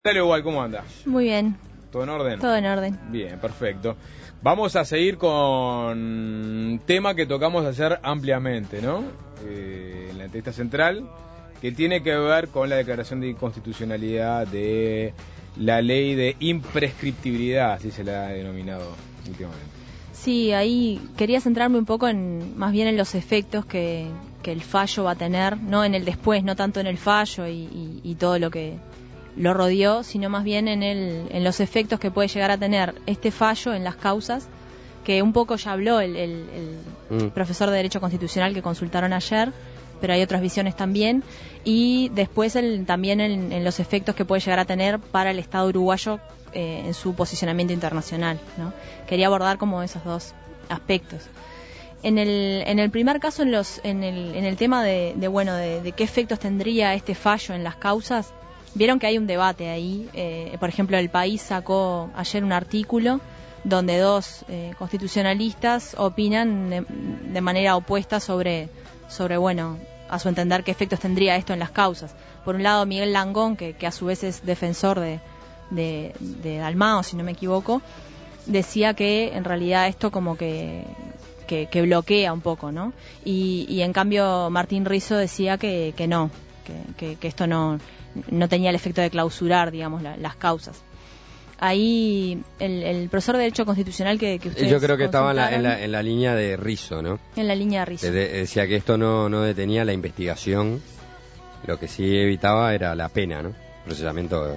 Dale, igual, ¿cómo anda? Muy bien. ¿Todo en orden? Todo en orden. Bien, perfecto. Vamos a seguir con un tema que tocamos ayer ampliamente, ¿no? En la entrevista central, que tiene que ver con la declaración de inconstitucionalidad de la ley de imprescriptibilidad, así se la ha denominado últimamente. Sí, ahí quería centrarme un poco más bien en los efectos que el fallo va a tener, no en el después, no tanto en el fallo y todo lo que lo rodeó, sino más bien en los efectos que puede llegar a tener este fallo en las causas, que un poco ya habló el profesor de Derecho Constitucional que consultaron ayer, pero hay otras visiones también, y después también en los efectos que puede llegar a tener para el Estado uruguayo en su posicionamiento internacional, ¿no? Quería abordar como esos dos aspectos. En el primer caso, en el tema de qué efectos tendría este fallo en las causas, vieron que hay un debate ahí. Por ejemplo, El País sacó ayer un artículo donde dos constitucionalistas opinan de manera opuesta sobre, bueno, a su entender, qué efectos tendría esto en las causas. Por un lado, Miguel Langón, que a su vez es defensor de Dalmau, si no me equivoco, decía que en realidad esto como que bloquea un poco, ¿no? Y en cambio Martín Rizzo decía que no, que esto no tenía el efecto de clausurar, digamos, las causas. Ahí el profesor de Derecho Constitucional que ustedes yo creo que estaba en la línea de Rizzo, ¿no? En la línea de Rizzo. Decía que esto no detenía la investigación, lo que sí evitaba era la pena, ¿no? Procesamiento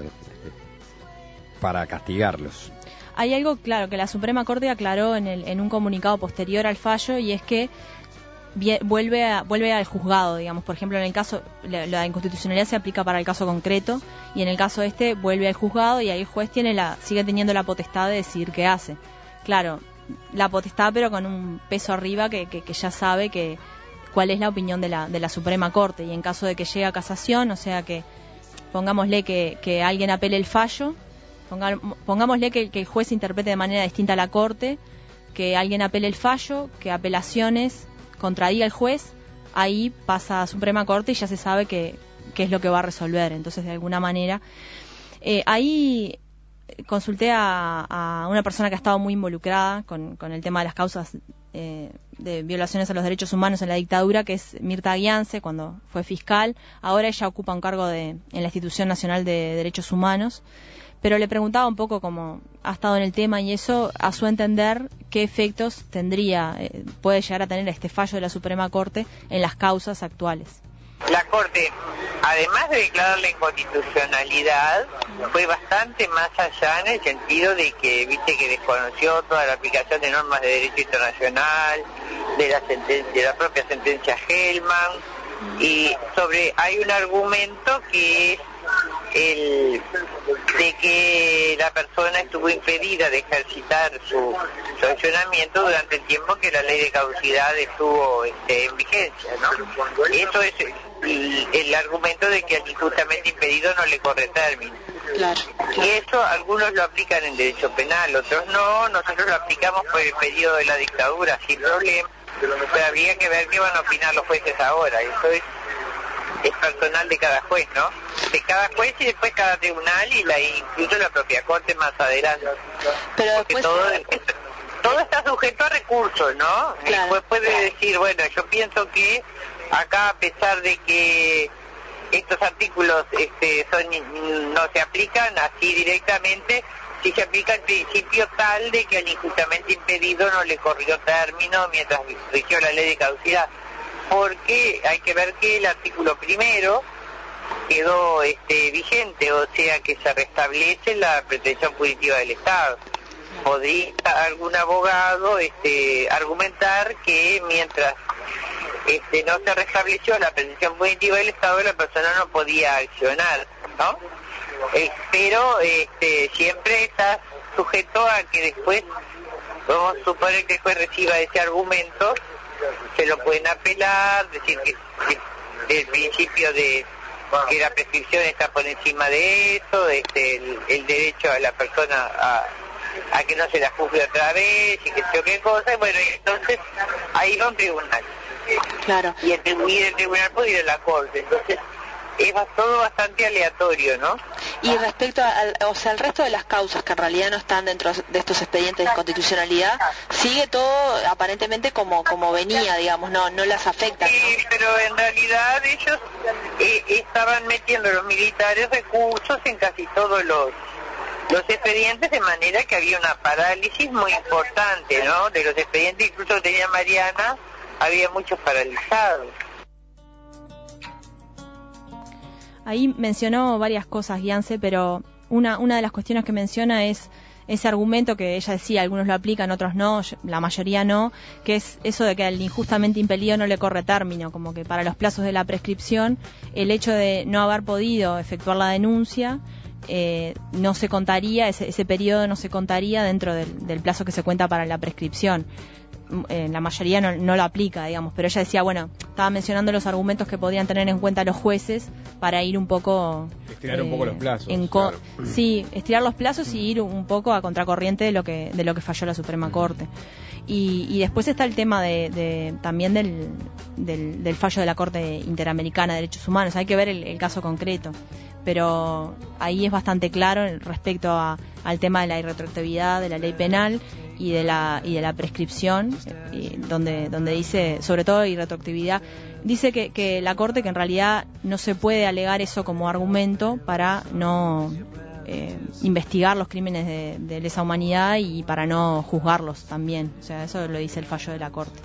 para castigarlos. Hay algo claro que la Suprema Corte aclaró en un comunicado posterior al fallo, y es que vuelve al juzgado, digamos. Por ejemplo, en el caso, la inconstitucionalidad se aplica para el caso concreto, y en el caso vuelve al juzgado, y ahí el juez sigue teniendo la potestad de decidir qué hace. Claro, la potestad, pero con un peso arriba que ya sabe cuál es la opinión de la Suprema Corte, y en caso de que llegue a casación, o sea que pongámosle que alguien apele el fallo, pongámosle que el juez interprete de manera distinta a la Corte, que alguien apele el fallo, que apelaciones contradiga el juez, ahí pasa a Suprema Corte y ya se sabe qué es lo que va a resolver. Entonces, de alguna manera, ahí consulté a una persona que ha estado muy involucrada con el tema de las causas de violaciones a los derechos humanos en la dictadura, que es Mirta Guiance, cuando fue fiscal. Ahora ella ocupa un cargo en la Institución Nacional de Derechos Humanos. Pero le preguntaba un poco cómo ha estado en el tema, y eso, a su entender, qué efectos puede llegar a tener este fallo de la Suprema Corte en las causas actuales. La Corte, además de declarar la inconstitucionalidad, fue bastante más allá en el sentido de que, que desconoció toda la aplicación de normas de derecho internacional, de la propia sentencia Hellman, y hay un argumento que es de que la persona estuvo impedida de ejercitar su sancionamiento durante el tiempo que la ley de caducidad estuvo en vigencia, ¿no? Eso es el argumento de que al injustamente impedido no le corre término. Claro. Y eso algunos lo aplican en derecho penal, otros no. Nosotros lo aplicamos por el periodo de la dictadura sin problema, pero habría que ver qué van a opinar los jueces ahora. Eso es personal de cada juez, ¿no? De cada juez y después cada tribunal, incluso la propia Corte más adelante. Pero porque después todo está sujeto a recursos, ¿no? Claro. El juez puede decir, bueno, yo pienso que acá, a pesar de que estos artículos no se aplican así directamente, si se aplica el principio tal de que al injustamente impedido no le corrió término mientras rigió la ley de caducidad. Porque hay que ver que el artículo primero quedó vigente, o sea que se restablece la pretensión punitiva del Estado. Podría algún abogado argumentar que mientras no se restableció la pretensión punitiva del Estado, la persona no podía accionar, ¿no? Pero siempre está sujeto a que después, vamos a suponer que el juez reciba ese argumento, se lo pueden apelar, decir que el principio de que la prescripción está por encima de eso, el derecho a la persona a que no se la juzgue otra vez y que sé yo qué cosa, y bueno, y entonces ahí va un tribunal. Claro. Y el tribunal puede ir a la Corte, entonces es todo bastante aleatorio, ¿no? Y respecto al resto de las causas que en realidad no están dentro de estos expedientes de inconstitucionalidad, sigue todo aparentemente como venía, digamos, no las afecta, ¿no? Sí, pero en realidad ellos estaban metiendo los militares recursos en casi todos los expedientes, de manera que había una parálisis muy importante, ¿no? De los expedientes, incluso tenía Mariana, había muchos paralizados. Ahí mencionó varias cosas, Guiance, pero una de las cuestiones que menciona es ese argumento que ella decía, algunos lo aplican, otros no, la mayoría no, que es eso de que al injustamente impedido no le corre término, como que para los plazos de la prescripción, el hecho de no haber podido efectuar la denuncia, no se contaría, ese periodo no se contaría dentro del plazo que se cuenta para la prescripción. La mayoría no lo aplica, digamos, pero ella decía, bueno, estaba mencionando los argumentos que podían tener en cuenta los jueces para ir un poco... Estirar un poco los plazos. Claro. Sí, estirar los plazos y ir un poco a contracorriente de lo que falló la Suprema Corte. Y después está el tema también del fallo de la Corte Interamericana de Derechos Humanos. Hay que ver el caso concreto, pero ahí es bastante claro respecto al tema de la irretroactividad de la ley penal y de la prescripción, donde dice, sobre todo irretroactividad, dice que la Corte, que en realidad no se puede alegar eso como argumento para no investigar los crímenes de lesa humanidad y para no juzgarlos también. O sea, eso lo dice el fallo de la Corte.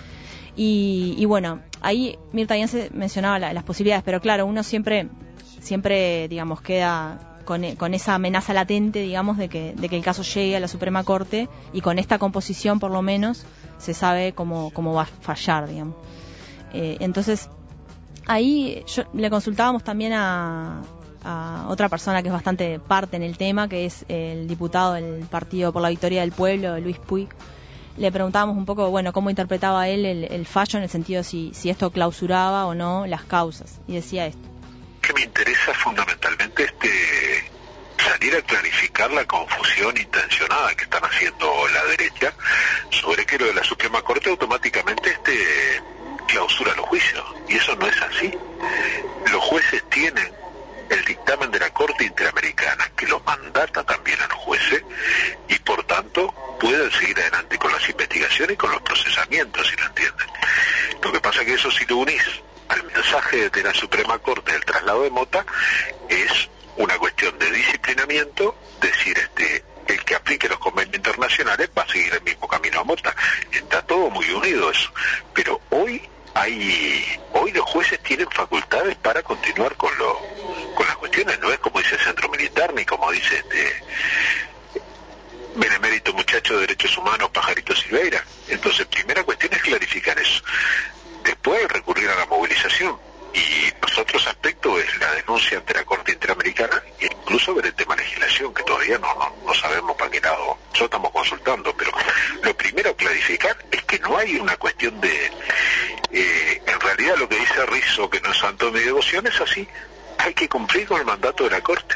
Y bueno, ahí Mirta Guiance mencionaba las posibilidades, pero claro, uno siempre digamos, queda con esa amenaza latente, digamos, de que el caso llegue a la Suprema Corte, y con esta composición por lo menos se sabe cómo va a fallar, digamos. Entonces ahí le consultábamos también a otra persona que es bastante parte en el tema, que es el diputado del Partido por la Victoria del Pueblo, Luis Puig. Le preguntábamos un poco, bueno, cómo interpretaba él el fallo, en el sentido si esto clausuraba o no las causas, y decía esto. Que me interesa fundamentalmente salir a clarificar la confusión intencionada que están haciendo la derecha sobre que lo de la Suprema Corte automáticamente clausura los juicios, y eso no es así. Los jueces tienen el dictamen de la Corte Interamericana que los mandata también a los jueces, y por tanto pueden seguir adelante con las investigaciones y con los procesamientos, si lo entienden. Lo que pasa es que eso, si lo unís al mensaje de la Suprema Corte del traslado de Mota, es una cuestión de disciplinamiento, decir, el que aplique los convenios internacionales va a seguir el mismo camino a Mota. Está todo muy unido eso, pero hoy los jueces tienen facultades para continuar con las cuestiones. No es como dice el Centro Militar, ni como dice benemérito muchacho de derechos humanos Pajarito Silveira. Entonces, primera cuestión es clarificar eso. Después recurrir a la movilización, y los otros aspectos es la denuncia ante la Corte Interamericana, e incluso ver el tema legislación, que todavía no sabemos para qué lado. Nosotros estamos consultando, pero lo primero a clarificar es que no hay una cuestión en realidad lo que dice Rizzo, que no es santo de mi devoción, es así. Hay que cumplir con el mandato de la Corte.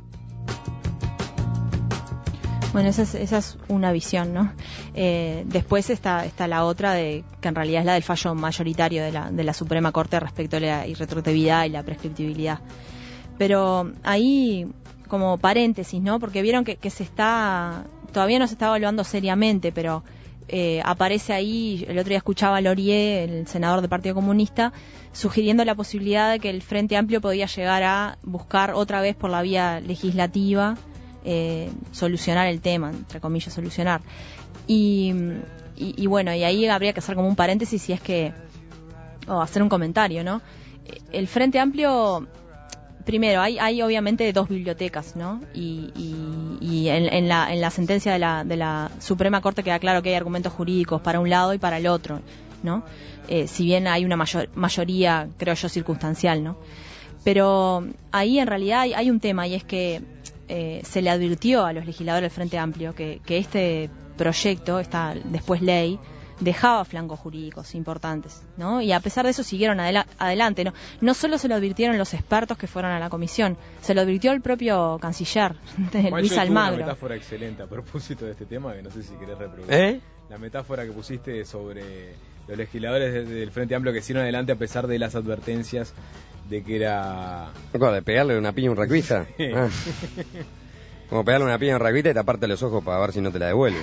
Bueno, esa es una visión, ¿no? Después está la otra, que en realidad es la del fallo mayoritario de la Suprema Corte respecto a la irretroactividad y la prescriptibilidad. Pero ahí, como paréntesis, ¿no? Porque vieron que todavía no se está evaluando seriamente, pero aparece ahí, el otro día escuchaba a Laurier, el senador del Partido Comunista, sugiriendo la posibilidad de que el Frente Amplio podía llegar a buscar otra vez por la vía legislativa solucionar el tema, entre comillas, solucionar. Y bueno, y ahí habría que hacer como un paréntesis, si es que, o hacer un comentario, ¿no? El Frente Amplio, primero, hay obviamente dos bibliotecas, ¿no? Y en la sentencia de la Suprema Corte queda claro que hay argumentos jurídicos para un lado y para el otro, ¿no? Si bien hay una mayoría, creo yo, circunstancial, ¿no? Pero ahí en realidad hay un tema, y es que se le advirtió a los legisladores del Frente Amplio que este proyecto, esta después ley, dejaba flancos jurídicos importantes, ¿no? Y a pesar de eso siguieron adelante, ¿no? No solo se lo advirtieron los expertos que fueron a la comisión, se lo advirtió el propio canciller, Luis Almagro. Una metáfora excelente a propósito de este tema, que no sé si querés reproducir. La metáfora que pusiste sobre los legisladores del Frente Amplio que siguieron adelante a pesar de las advertencias de que era... ¿De pegarle una piña a un rugbyista? Sí. Como pegarle una piña a un rugbyista y taparte los ojos para ver si no te la devuelve.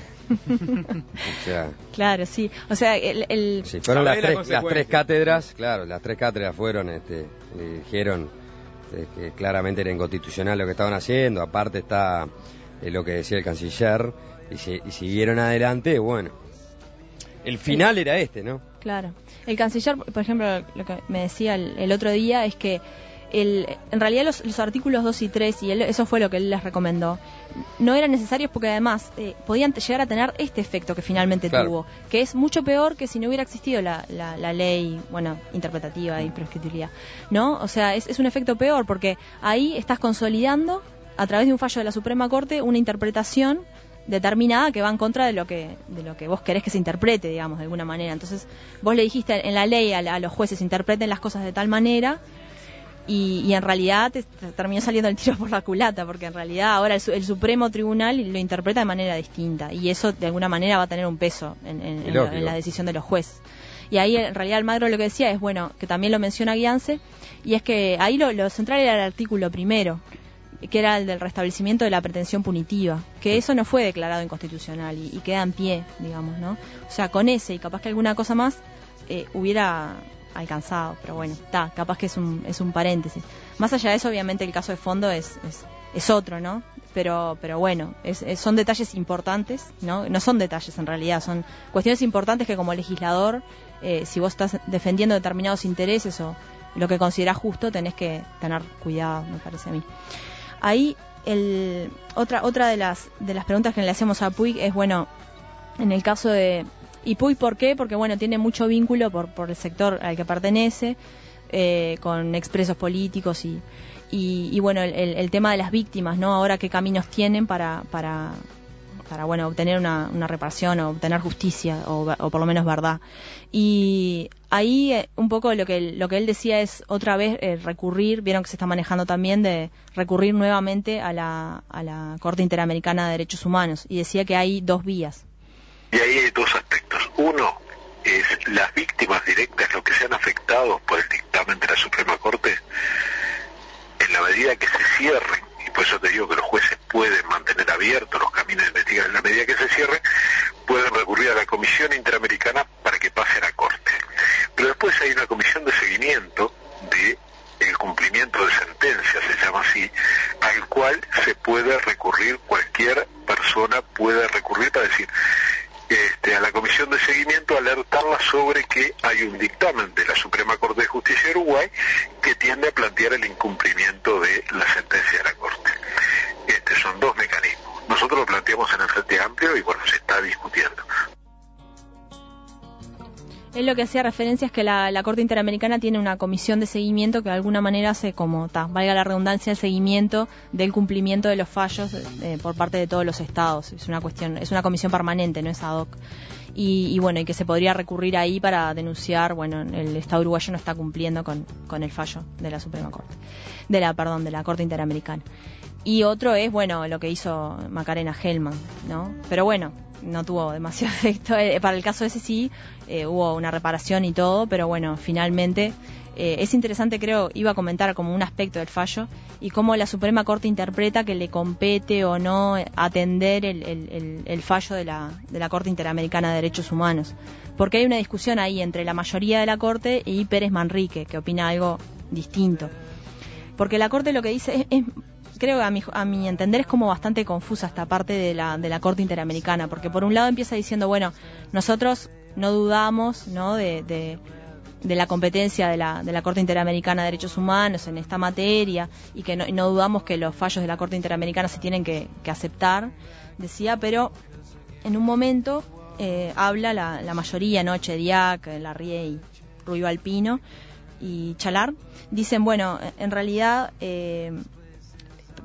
O sea, claro, sí. O sea, sí, fueron las tres cátedras, claro, las tres cátedras fueron, dijeron que claramente era inconstitucional lo que estaban haciendo, aparte está lo que decía el canciller, y siguieron adelante, bueno. El final era ¿no? Claro. El canciller, por ejemplo, lo que me decía el otro día es que en realidad los artículos 2 y 3, y eso fue lo que él les recomendó, no eran necesarios porque además podían llegar a tener este efecto que finalmente tuvo, que es mucho peor que si no hubiera existido la ley, bueno, interpretativa y prescriptibilidad, ¿no? O sea, es un efecto peor porque ahí estás consolidando a través de un fallo de la Suprema Corte una interpretación determinada que va en contra de lo que vos querés que se interprete, digamos, de alguna manera. Entonces, vos le dijiste en la ley a los jueces interpreten las cosas de tal manera y en realidad te terminó saliendo el tiro por la culata, porque en realidad ahora el Supremo Tribunal lo interpreta de manera distinta y eso de alguna manera va a tener un peso en la decisión de los jueces. Y ahí en realidad Almagro lo que decía es, bueno, que también lo menciona Guiance, y es que ahí lo central era el artículo primero, que era el del restablecimiento de la pretensión punitiva, que eso no fue declarado inconstitucional y queda en pie, digamos, ¿no? O sea, con ese y capaz que alguna cosa más hubiera alcanzado, pero bueno, capaz que es un paréntesis. Más allá de eso, obviamente el caso de fondo es otro, ¿no? Pero bueno, son detalles importantes, ¿no? No son detalles en realidad, son cuestiones importantes que como legislador, si vos estás defendiendo determinados intereses o lo que considerás justo, tenés que tener cuidado, me parece a mí. Ahí otra de las preguntas que le hacemos a Puig es, bueno, en el caso de... ¿Y Puig por qué? Porque, bueno, tiene mucho vínculo por el sector al que pertenece, con expresos políticos y bueno, el tema de las víctimas, ¿no? Ahora qué caminos tienen para bueno, obtener una reparación o obtener justicia o por lo menos verdad. Y ahí un poco lo que él decía es otra vez recurrir, vieron que se está manejando también de recurrir nuevamente a la Corte Interamericana de Derechos Humanos, y decía que hay dos vías. Y ahí hay dos aspectos. Uno es las víctimas directas, los que sean afectados por el dictamen de la Suprema Corte, en la medida que se cierren, y por eso te digo que los jueces pueden mantener abiertos los caminos de investigación, en la medida que se cierre, pueden recurrir a la Comisión Interamericana para que pase a la Corte. Pero después hay una comisión de seguimiento de el cumplimiento de sentencias, se llama así, al cual se puede recurrir, cualquier persona puede recurrir para decir, a la comisión de seguimiento, alertarla sobre que hay un dictamen de la Suprema Corte de Justicia de Uruguay que tiende a plantear el incumplimiento de la sentencia de la Corte. Son dos mecanismos. Nosotros lo planteamos en el Frente Amplio y bueno, se está discutiendo. Él lo que hacía referencia es que la Corte Interamericana tiene una comisión de seguimiento que de alguna manera hace como, valga la redundancia, el seguimiento del cumplimiento de los fallos por parte de todos los estados. Es una comisión permanente, no es ad hoc. Y bueno, y que se podría recurrir ahí para denunciar, bueno, el Estado uruguayo no está cumpliendo con el fallo de la Suprema Corte, de la Corte Interamericana. Y otro es, bueno, lo que hizo Macarena Hellman, ¿no? Pero bueno, no tuvo demasiado efecto. Para el caso ese sí, hubo una reparación y todo, pero bueno, finalmente es interesante, creo, iba a comentar como un aspecto del fallo y cómo la Suprema Corte interpreta que le compete o no atender el fallo de la Corte Interamericana de Derechos Humanos. Porque hay una discusión ahí entre la mayoría de la Corte y Pérez Manrique, que opina algo distinto. Porque la Corte lo que dice es creo que a mi entender es como bastante confusa esta parte de la Corte Interamericana, porque por un lado empieza diciendo, bueno, nosotros no dudamos, ¿no?, de la competencia de la Corte Interamericana de Derechos Humanos en esta materia y que no dudamos que los fallos de la Corte Interamericana se tienen que aceptar, decía, pero en un momento habla la mayoría, ¿no?, Chediak, Larrié, Rubio Alpino y Chalar, dicen, bueno, en realidad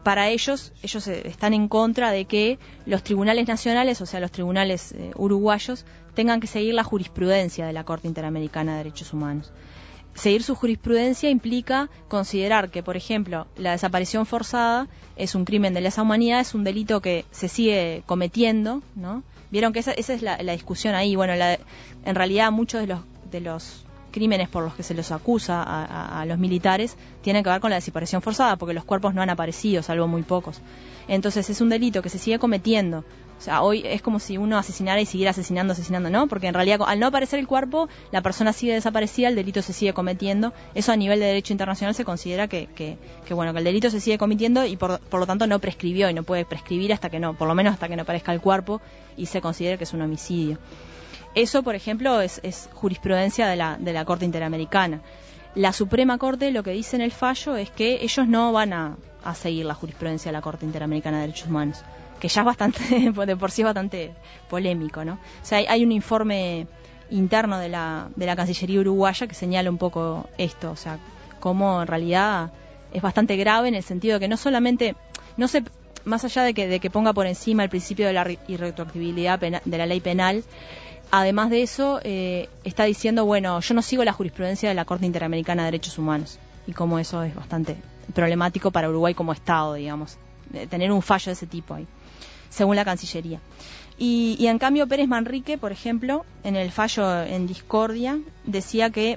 para ellos están en contra de que los tribunales nacionales, o sea, los tribunales uruguayos, tengan que seguir la jurisprudencia de la Corte Interamericana de Derechos Humanos. Seguir su jurisprudencia implica considerar que, por ejemplo, la desaparición forzada es un crimen de lesa humanidad, es un delito que se sigue cometiendo, ¿no? Vieron que esa es la discusión ahí. Bueno, en realidad muchos de los crímenes por los que se los acusa a los militares tienen que ver con la desaparición forzada, porque los cuerpos no han aparecido, salvo muy pocos. Entonces es un delito que se sigue cometiendo. O sea, hoy es como si uno asesinara y siguiera asesinando, ¿no? Porque en realidad, al no aparecer el cuerpo, la persona sigue desaparecida, el delito se sigue cometiendo. Eso a nivel de derecho internacional se considera que el delito se sigue cometiendo y por lo tanto no prescribió y no puede prescribir por lo menos hasta que no aparezca el cuerpo y se considere que es un homicidio. Eso, por ejemplo, es jurisprudencia de la Corte Interamericana. La Suprema Corte lo que dice en el fallo es que ellos no van a seguir la jurisprudencia de la Corte Interamericana de Derechos Humanos, que ya es bastante, de por sí es bastante polémico, ¿no? O sea, hay un informe interno de la Cancillería uruguaya que señala un poco esto, o sea, cómo en realidad es bastante grave en el sentido de que no solamente, más allá de que ponga por encima el principio de la irretroactibilidad de la ley penal, además de eso, está diciendo, bueno, yo no sigo la jurisprudencia de la Corte Interamericana de Derechos Humanos, y cómo eso es bastante problemático para Uruguay como Estado, digamos, de tener un fallo de ese tipo ahí, según la Cancillería. Y en cambio Pérez Manrique, por ejemplo, en el fallo en discordia, decía que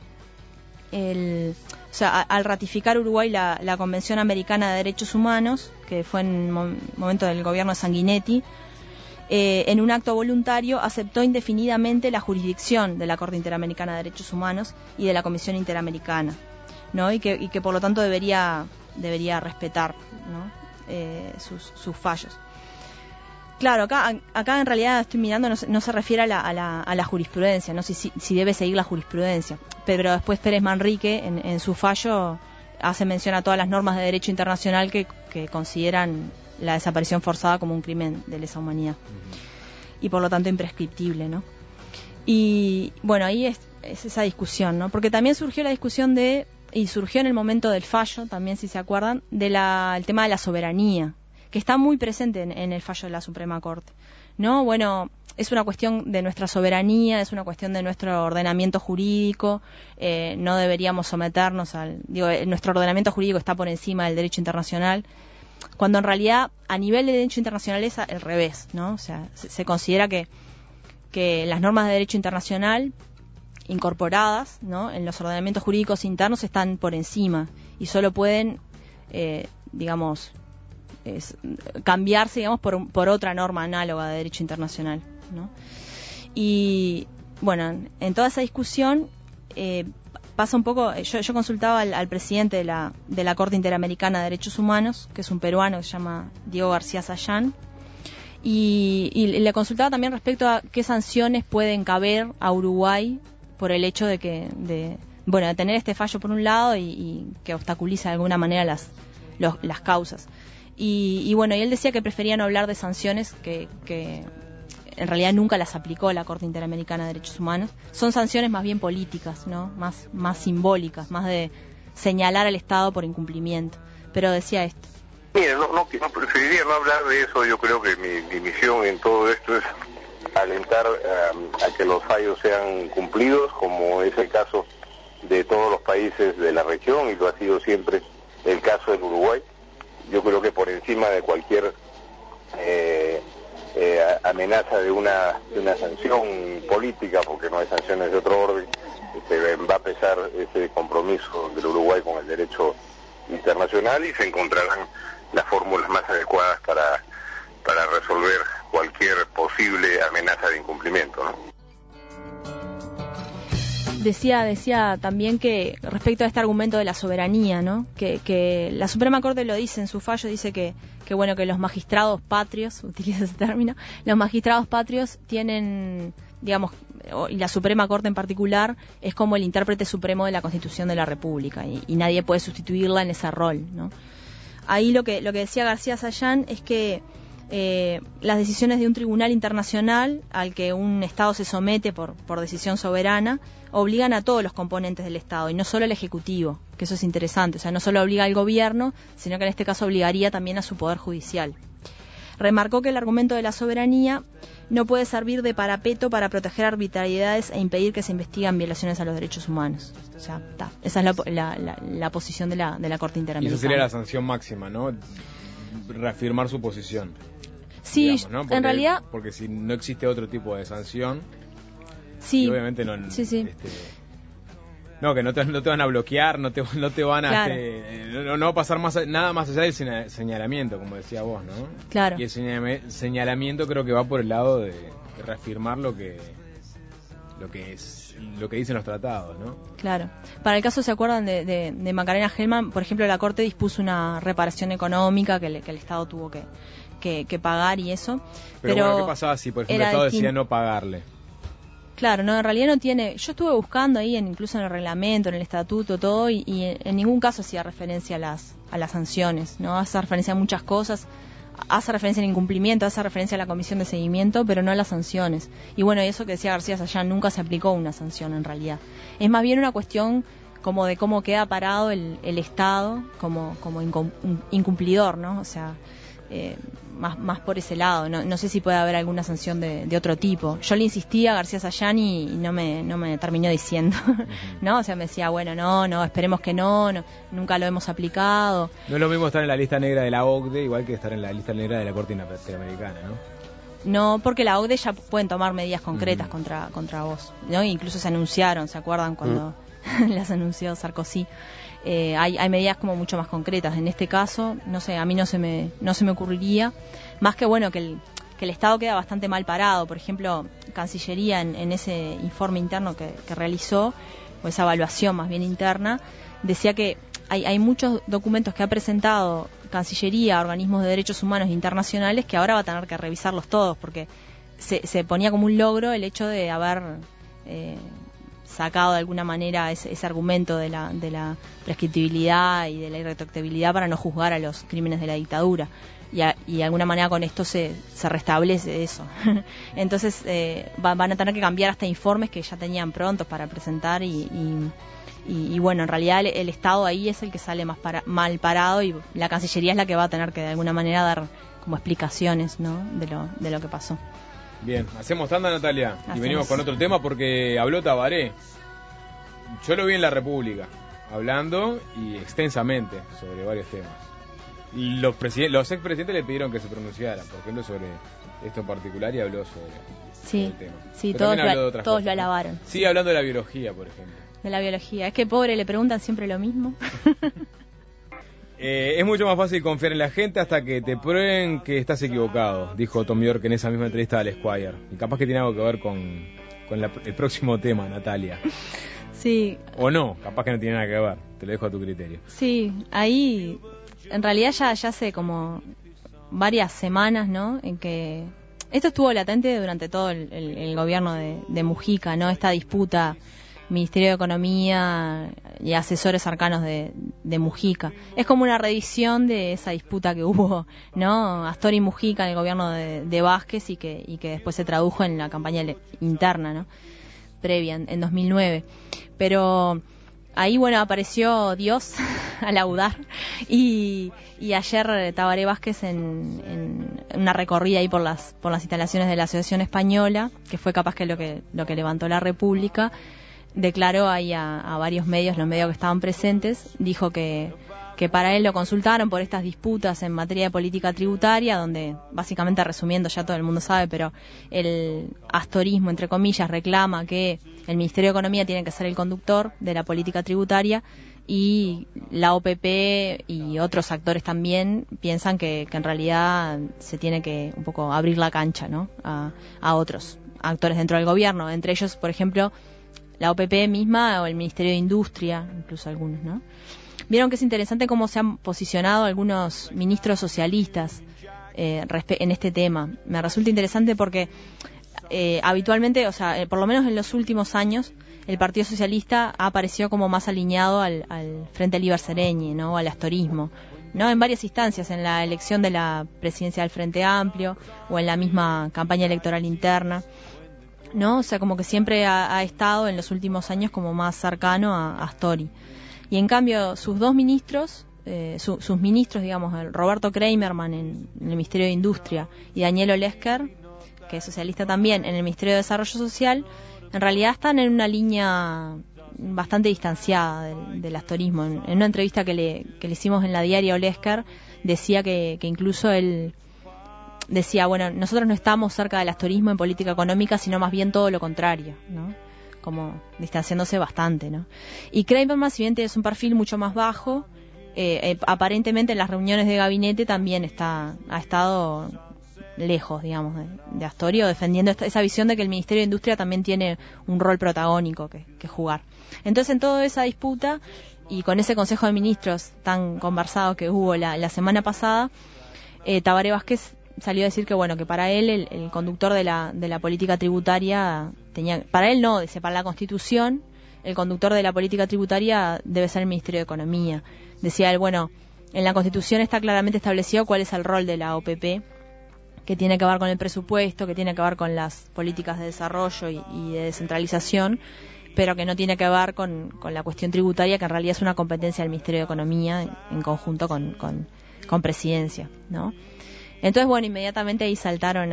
al ratificar Uruguay la Convención Americana de Derechos Humanos, que fue en momento del gobierno de Sanguinetti, en un acto voluntario aceptó indefinidamente la jurisdicción de la Corte Interamericana de Derechos Humanos y de la Comisión Interamericana, ¿no? Y que por lo tanto debería respetar, ¿no? sus fallos. Claro, acá en realidad estoy mirando, no se refiere a la jurisprudencia, no sé si debe seguir la jurisprudencia, pero después Pérez Manrique en su fallo hace mención a todas las normas de derecho internacional que consideran la desaparición forzada como un crimen de lesa humanidad y por lo tanto imprescriptible, ¿no? Y bueno, ahí es esa discusión, ¿no? Porque también surgió la discusión y surgió en el momento del fallo, también si se acuerdan, el tema de la soberanía, que está muy presente en el fallo de la Suprema Corte, ¿no? Bueno, es una cuestión de nuestra soberanía, es una cuestión de nuestro ordenamiento jurídico, no deberíamos someternos nuestro ordenamiento jurídico está por encima del derecho internacional, cuando en realidad a nivel de derecho internacional es al revés, ¿no? O sea, se considera que las normas de derecho internacional incorporadas, ¿no?, en los ordenamientos jurídicos internos están por encima y solo pueden, cambiarse, digamos, por otra norma análoga de derecho internacional, ¿no? Y bueno, en toda esa discusión pasa un poco, yo consultaba al presidente de la Corte Interamericana de Derechos Humanos, que es un peruano que se llama Diego García Sayán, y le consultaba también respecto a qué sanciones pueden caber a Uruguay por el hecho de tener este fallo por un lado y que obstaculiza de alguna manera las causas. Y bueno, y él decía que prefería no hablar de sanciones que en realidad nunca las aplicó la Corte Interamericana de Derechos Humanos. Son sanciones más bien políticas, ¿no? Más simbólicas, más de señalar al Estado por incumplimiento. Pero decía esto. Mire, no preferiría no hablar de eso. Yo creo que mi misión en todo esto es alentar a que los fallos sean cumplidos, como es el caso de todos los países de la región, y lo ha sido siempre el caso del Uruguay. Yo creo que por encima de cualquier amenaza de una sanción política, porque no hay sanciones de otro orden, va a pesar ese compromiso del Uruguay con el derecho internacional, y se encontrarán las fórmulas más adecuadas para resolver cualquier posible amenaza de incumplimiento, ¿no? Decía también que respecto a este argumento de la soberanía, ¿no?, que la Suprema Corte lo dice en su fallo, dice que los magistrados patrios, utiliza ese término, los magistrados patrios tienen, digamos, y la Suprema Corte en particular es como el intérprete supremo de la Constitución de la República y nadie puede sustituirla en ese rol, ¿no? Ahí lo que decía García Sayán es que las decisiones de un tribunal internacional al que un Estado se somete por decisión soberana obligan a todos los componentes del Estado y no solo al Ejecutivo, que eso es interesante, o sea, no solo obliga al gobierno, sino que en este caso obligaría también a su poder judicial. Remarcó que el argumento de la soberanía no puede servir de parapeto para proteger arbitrariedades e impedir que se investiguen violaciones a los derechos humanos. O sea, esa es la posición de la Corte Interamericana. Y esa sería la sanción máxima, ¿no? Reafirmar su posición. Sí, digamos, ¿no? Porque, en realidad... Porque si no existe otro tipo de sanción, sí, obviamente no... Sí. No, que no te van a bloquear, no te van a... Claro. No va a pasar nada más allá del señalamiento, como decía vos, ¿no? Claro. Y el señalamiento creo que va por el lado de reafirmar lo que dicen los tratados, ¿no? Claro. Para el caso, ¿se acuerdan de Macarena Gelman? Por ejemplo, la Corte dispuso una reparación económica que el Estado tuvo que pagar y eso. Pero bueno, ¿qué pasaba si, por ejemplo, el Estado decía no pagarle? Claro, no, en realidad no tiene... Yo estuve buscando ahí, incluso en el reglamento, en el estatuto, todo, y en ningún caso hacía referencia a las sanciones, ¿no? Hace referencia a muchas cosas, hace referencia al incumplimiento, hace referencia a la comisión de seguimiento, pero no a las sanciones. Y bueno, y eso que decía García Sayán, nunca se aplicó una sanción en realidad. Es más bien una cuestión como de cómo queda parado el Estado como incumplidor, ¿no? O sea... más por ese lado, no sé si puede haber alguna sanción de otro tipo. Yo le insistía a García Sayán y no me terminó diciendo, ¿no? O sea, me decía, bueno, no, esperemos que no, nunca lo hemos aplicado. No es lo mismo estar en la lista negra de la OCDE igual que estar en la lista negra de la Corte Interamericana, ¿no? No, porque la OCDE ya pueden tomar medidas concretas contra vos, ¿no? Incluso se anunciaron, ¿se acuerdan cuando las anunció Sarkozy? Hay medidas como mucho más concretas. En este caso, no sé, a mí no se me ocurriría, más que bueno que el Estado queda bastante mal parado. Por ejemplo, Cancillería en ese informe interno que realizó, o esa evaluación más bien interna, decía que hay muchos documentos que ha presentado Cancillería a organismos de derechos humanos internacionales que ahora va a tener que revisarlos todos, porque se ponía como un logro el hecho de haber sacado de alguna manera ese argumento de la prescriptibilidad y de la irretroactibilidad para no juzgar a los crímenes de la dictadura. Y de alguna manera con esto se restablece eso. Entonces van a tener que cambiar hasta informes que ya tenían prontos para presentar y bueno, en realidad el Estado ahí es el que sale mal parado y la Cancillería es la que va a tener que de alguna manera dar como explicaciones, ¿no? de lo que pasó. Bien, hacemos tanda, Natalia, Hacemos. Y venimos con otro tema porque habló Tabaré. Yo lo vi en La República, hablando y extensamente sobre varios temas. Los expresidentes le pidieron que se pronunciara, por ejemplo, sobre esto en particular y habló sobre el tema. Sí, pero todos lo alabaron. Sigue hablando de la biología, por ejemplo. De la biología. Es que pobre, le preguntan siempre lo mismo. Es mucho más fácil confiar en la gente hasta que te prueben que estás equivocado, dijo Tom York en esa misma entrevista al Esquire. Y capaz que tiene algo que ver con el próximo tema, Natalia. Sí. O no, capaz que no tiene nada que ver. Te lo dejo a tu criterio. Sí, ahí en realidad ya hace como varias semanas, ¿no? En que esto estuvo latente durante todo el gobierno de Mujica, ¿no? Esta disputa Ministerio de Economía y asesores cercanos de Mujica. Es como una reedición de esa disputa que hubo, ¿no? Astor y Mujica en el gobierno de Vázquez y que después se tradujo en la campaña interna, ¿no? Previa, en 2009. Pero ahí, bueno, apareció Dios a laudar y ayer Tabaré Vázquez en una recorrida ahí por las instalaciones de la Asociación Española, que fue capaz que lo que levantó la República, declaró ahí a varios medios, los medios que estaban presentes, dijo que para él lo consultaron por estas disputas en materia de política tributaria, donde básicamente, resumiendo, ya todo el mundo sabe, pero el astorismo, entre comillas, reclama que el Ministerio de Economía tiene que ser el conductor de la política tributaria y la OPP y otros actores también piensan que en realidad se tiene que un poco abrir la cancha, ¿no? a otros actores dentro del gobierno, entre ellos, por ejemplo, la OPP misma o el Ministerio de Industria, incluso algunos, ¿no? Vieron que es interesante cómo se han posicionado algunos ministros socialistas en este tema. Me resulta interesante porque habitualmente, o sea, por lo menos en los últimos años, el Partido Socialista ha aparecido como más alineado al Frente Liber Seregni, ¿no? Al astorismo. ¿no? En varias instancias, en la elección de la presidencia del Frente Amplio o en la misma campaña electoral interna, ¿no? O sea, como que siempre ha estado en los últimos años como más cercano a Astori. Y en cambio, sus dos ministros, sus ministros, digamos, Roberto Kreimerman en el Ministerio de Industria y Daniel Olesker, que es socialista también, en el Ministerio de Desarrollo Social, en realidad están en una línea bastante distanciada del astorismo. En una entrevista que le hicimos en la diaria, Olesker decía que incluso él decía, bueno, nosotros no estamos cerca del astorismo en política económica, sino más bien todo lo contrario, ¿no? Como distanciándose bastante, ¿no? Y Kreimerman, si bien es un perfil mucho más bajo, aparentemente en las reuniones de gabinete también ha estado lejos, digamos, de Astori, o defendiendo esa visión de que el Ministerio de Industria también tiene un rol protagónico que jugar. Entonces, en toda esa disputa y con ese Consejo de Ministros tan conversado que hubo la semana pasada, Tabaré Vázquez salió a decir que, bueno, que para él el conductor de la política tributaria para él no, dice, para la Constitución el conductor de la política tributaria debe ser el Ministerio de Economía. Decía él, bueno, en la Constitución está claramente establecido cuál es el rol de la OPP, que tiene que ver con el presupuesto, que tiene que ver con las políticas de desarrollo y de descentralización, pero que no tiene que ver con la cuestión tributaria, que en realidad es una competencia del Ministerio de Economía en conjunto con Presidencia, ¿no? Entonces, bueno, inmediatamente ahí saltaron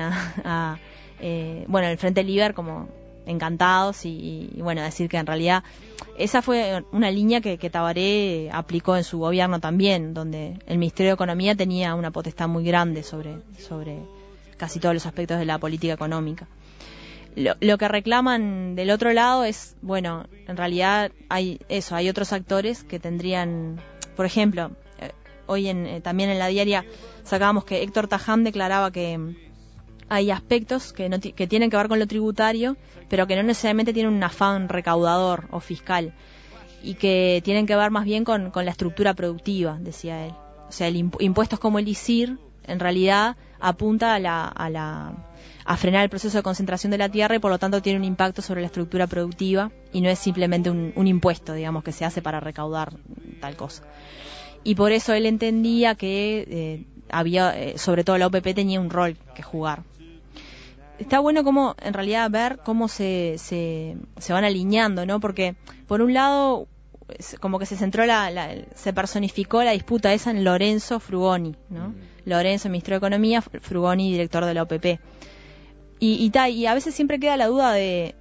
el Frente Liber como encantados y bueno, decir que en realidad esa fue una línea que Tabaré aplicó en su gobierno también, donde el Ministerio de Economía tenía una potestad muy grande sobre casi todos los aspectos de la política económica. Lo que reclaman del otro lado es, bueno, en realidad hay otros actores que tendrían, por ejemplo, hoy también en la diaria sacábamos que Héctor Tajam declaraba que hay aspectos que tienen que ver con lo tributario, pero que no necesariamente tienen un afán recaudador o fiscal, y que tienen que ver más bien con la estructura productiva, decía él. O sea, impuestos como el ISIR en realidad apunta a frenar el proceso de concentración de la tierra y por lo tanto tiene un impacto sobre la estructura productiva y no es simplemente un impuesto, digamos, que se hace para recaudar tal cosa. Y por eso él entendía que sobre todo la OPP tenía un rol que jugar. Está bueno como en realidad ver cómo se van alineando, ¿no? Porque por un lado como que se centró se personificó la disputa esa en Lorenzo Frugoni, ¿no? Lorenzo, ministro de Economía, Frugoni, director de la OPP. Y a veces siempre queda la duda de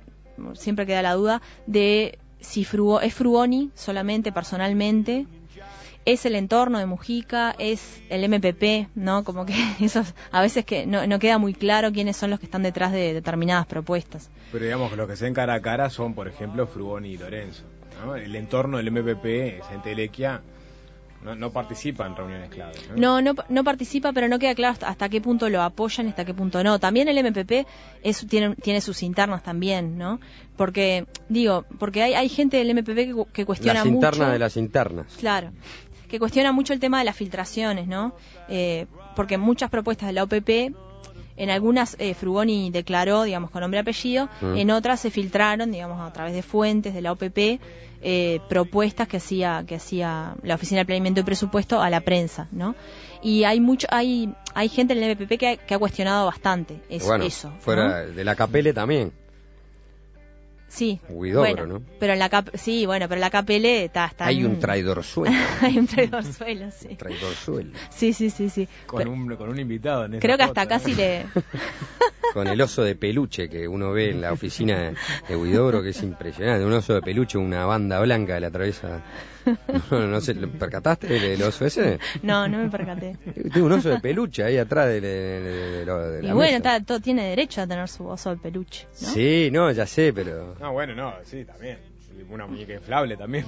si es Frugoni solamente personalmente, es el entorno de Mujica, es el MPP, ¿no? Como que eso a veces que no queda muy claro quiénes son los que están detrás de determinadas propuestas. Pero digamos que los que se ven cara a cara son, por ejemplo, Frugoni y Lorenzo, ¿no? El entorno del MPP, esa entelequia, no participa en reuniones clave, ¿no? No participa, pero no queda claro hasta qué punto lo apoyan y hasta qué punto no. También el MPP tiene sus internas también, ¿no? Porque hay gente del MPP que cuestiona mucho. Las internas de las internas. Claro, que cuestiona mucho el tema de las filtraciones, ¿no? Porque muchas propuestas de la OPP, en algunas Frugoni declaró, digamos, con nombre y apellido, en otras se filtraron, digamos, a través de fuentes de la OPP, propuestas que hacía la Oficina de Planeamiento y Presupuesto a la prensa, ¿no? Y hay gente en el MPP que ha cuestionado bastante eso. Fuera, ¿no? De la Capelle también. Sí, Huidobro, ¿no? Pero en la la KPL está hay un traidorzuelo. Hay un traidorzuelo, sí. Un traidorzuelo. Sí. Con un invitado en esa creo que foto, hasta casi le con el oso de peluche que uno ve en la oficina de Huidobro, que es impresionante, un oso de peluche, una banda blanca que le atraviesa. No sé, ¿percataste del oso ese? No me percaté. Tiene un oso de peluche ahí atrás de la y bueno, mesa. todo tiene derecho a tener su oso de peluche, ¿no? Sí, ya sé, pero... Sí, también. Una muñeca inflable también.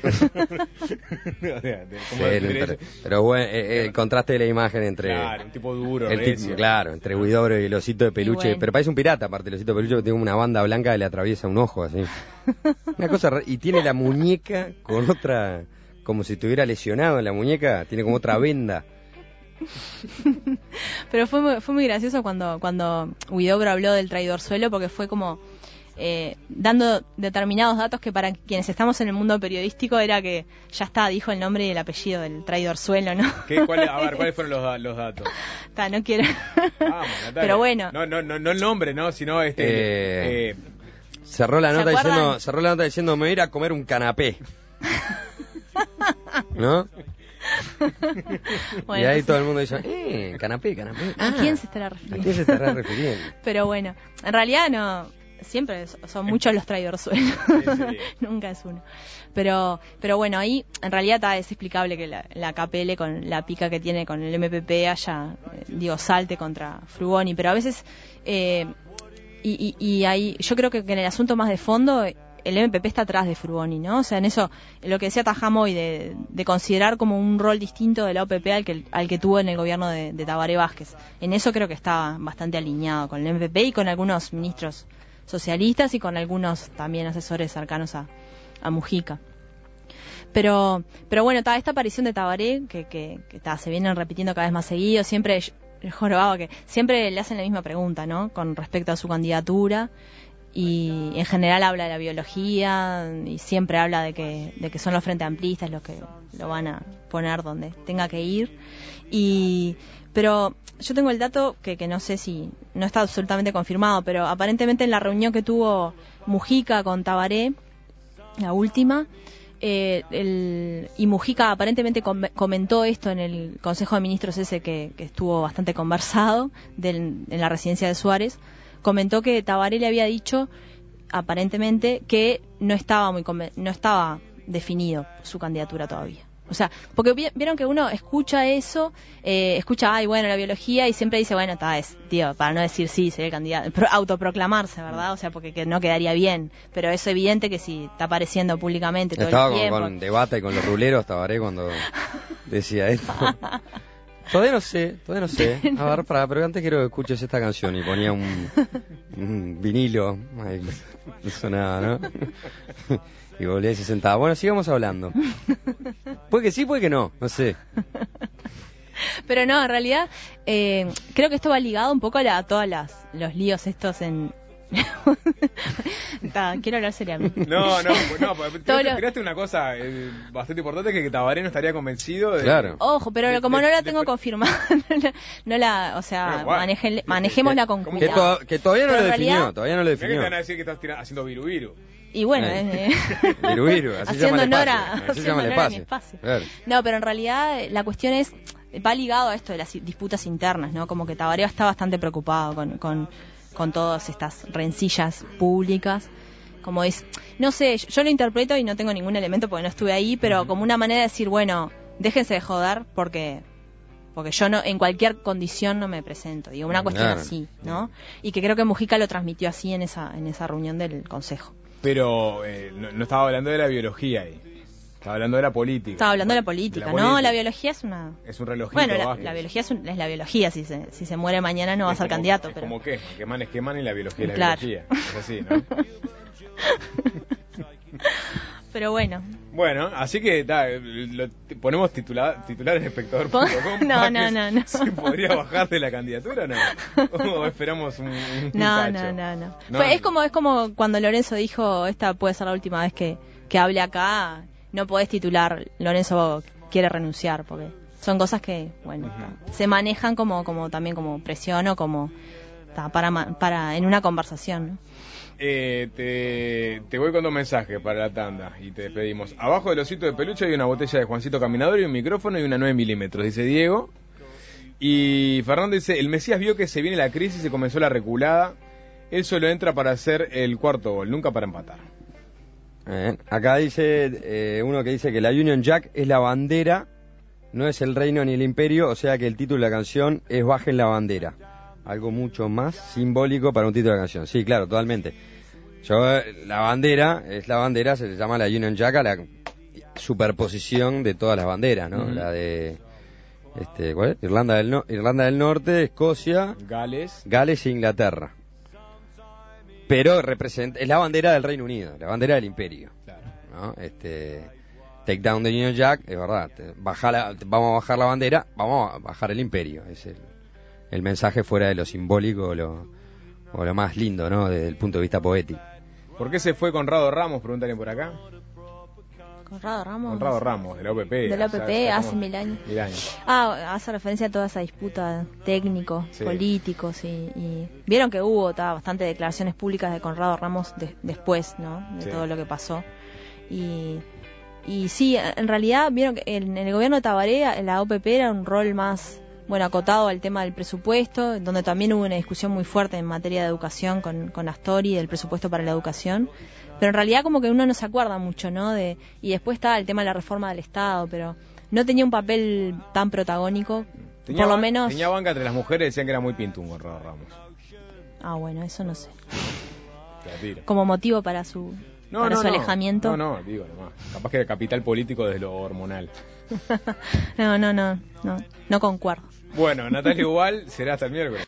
pero bueno, el contraste de la imagen entre... Claro, un tipo duro, claro, entre Huidobro y el osito de peluche. Bueno. Pero parece un pirata, aparte, el osito de peluche, que tiene una banda blanca que le atraviesa un ojo, así. Una cosa y tiene la muñeca con otra... Como si estuviera lesionado en la muñeca, tiene como otra venda. Pero fue muy gracioso cuando Huidobro habló del traidorzuelo, porque fue como... dando determinados datos que para quienes estamos en el mundo periodístico era que ya está, dijo el nombre y el apellido del traidorzuelo, ¿no? ¿Cuáles fueron los datos? No quiero. Vamos, Natalia. Pero bueno. No el nombre, ¿no? Sino cerró la nota diciendo me voy a ir a comer un canapé. ¿No? Bueno, y ahí todo el mundo dice, canapé. ¿A quién se estará refiriendo? ¿A quién se estará refiriendo? Pero bueno, en realidad no, siempre son muchos los traidorzuelos. Sí. Nunca es uno. Pero bueno, ahí en realidad es explicable que la KPL con la pica que tiene con el MPP haya, salte contra Frugoni, pero a veces y ahí yo creo que en el asunto más de fondo el MPP está atrás de Frugoni, ¿no? O sea, en eso, lo que decía Tajamoy de considerar como un rol distinto de la OPP al que tuvo en el gobierno de Tabaré Vázquez. En eso creo que está bastante alineado con el MPP y con algunos ministros socialistas y con algunos también asesores cercanos a Mujica. Pero bueno, esta aparición de Tabaré, que se vienen repitiendo cada vez más seguido, siempre el jorobado que siempre le hacen la misma pregunta, ¿no? Con respecto a su candidatura. Y en general habla de la biología y siempre habla de que son los frente amplistas los que lo van a poner donde tenga que ir. Pero yo tengo el dato que no sé si no está absolutamente confirmado, pero aparentemente en la reunión que tuvo Mujica con Tabaré, la última, y Mujica aparentemente comentó esto en el Consejo de Ministros ese que estuvo bastante conversado en la residencia de Suárez. Comentó que Tabaré le había dicho aparentemente que no estaba definido su candidatura todavía. O sea, porque vieron que uno escucha eso, la biología, y siempre dice, bueno, para no decir sí, sería el candidato, autoproclamarse, ¿verdad? O sea, porque no quedaría bien. Pero es evidente que si está apareciendo públicamente todo el tiempo. Estaba con debate con los ruleros Tabaré cuando decía esto. Todavía no sé. A ver, pero antes quiero que escuches esta canción. Y ponía un vinilo. Ay, no sonaba, ¿no? Y volvía y se sentaba. Bueno, sigamos hablando. Puede que sí, puede que no sé. Pero no, en realidad, creo que esto va ligado un poco a todos los líos estos en... quiero hablar seriamente. No, creaste una cosa bastante importante, que Tabaré no estaría convencido de... Claro. Ojo, pero como no la tengo confirmada, manejémosla con cuidado. Que todavía no lo definió. Todavía no lo definió. ¿Qué te van a decir que estás haciendo viru? Y bueno, viru, así haciendo honor a mi espacio. Claro. No, pero en realidad la cuestión va ligado a esto de las disputas internas, ¿no? Como que Tabaré está bastante preocupado con todas estas rencillas públicas, como es, no sé, yo lo interpreto y no tengo ningún elemento porque no estuve ahí, pero como una manera de decir, bueno, déjense de joder porque yo no, en cualquier condición no me presento, digo, una cuestión así, ¿no? Y que creo que Mujica lo transmitió así en esa reunión del Consejo. Pero no estaba hablando de la biología ahí. Estaba hablando de la política. Estaba hablando de la política, ¿no? La biología es una... Es un relojito. Bueno, la biología es la biología. Si se muere mañana no va a ser candidato. Pero... ¿Cómo qué? Queman es queman y la biología es la biología. Es así, ¿no? Pero bueno. Bueno, así que ponemos titular en espectador.com. No. ¿Se podría bajar de la candidatura o no? ¿O esperamos un cacho? No. Es como cuando Lorenzo dijo, esta puede ser la última vez que hable acá. No podés titular Lorenzo quiere renunciar, porque son cosas que, bueno, se manejan también como presión o como para en una conversación, ¿no? Te voy con 2 mensajes para la tanda y te despedimos. Abajo del osito de peluche hay una botella de Juancito Caminador y un micrófono y una 9 milímetros, dice Diego. Y Fernando dice, el Mesías vio que se viene la crisis y se comenzó la reculada. Él solo entra para hacer el cuarto gol, nunca para empatar. Acá dice uno que dice que la Union Jack es la bandera, no es el reino ni el imperio, o sea que el título de la canción es Bajen la bandera. Algo mucho más simbólico para un título de la canción. Sí, claro, totalmente. La bandera, se le llama la Union Jack a la superposición de todas las banderas, ¿no? La de ¿cuál es? Irlanda del Norte, Escocia, Gales e Inglaterra. Pero es la bandera del Reino Unido, la bandera del imperio, ¿no? Take down the Union Jack, es verdad, vamos a bajar la bandera, vamos a bajar el imperio, es el mensaje fuera de lo simbólico o lo más lindo, ¿no? Desde el punto de vista poético. ¿Por qué se fue Conrado Ramos? Pregúntale por acá. Conrado Ramos, de la OPP. De la OPP hace 1000 años. 1000 años. Hace referencia a toda esa disputa técnicos, políticos y vieron que hubo bastante declaraciones públicas de Conrado Ramos después, ¿no? De todo lo que pasó. Y sí, en realidad vieron que en el gobierno de Tabaré la OPP era un rol más acotado al tema del presupuesto, donde también hubo una discusión muy fuerte en materia de educación con Astori del presupuesto para la educación. Pero en realidad como que uno no se acuerda mucho, ¿no? Y después está el tema de la reforma del Estado, pero no tenía un papel tan protagónico. Por lo menos... Tenía banca entre las mujeres, decían que era muy pintún Conrado Ramos. Bueno, eso no sé. Como motivo para su alejamiento. Digo nomás. Capaz que era capital político desde lo hormonal. No concuerdo. Bueno, Natalia Ubal será hasta el miércoles.